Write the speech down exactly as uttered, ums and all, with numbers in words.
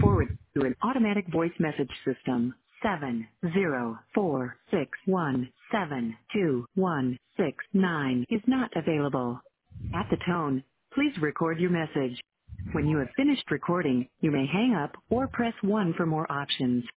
forward to an automatic voice message system. Seven zero four six one seven two one six nine is not available. At the tone, please record your message. When you have finished recording, you may hang up or press one for more options.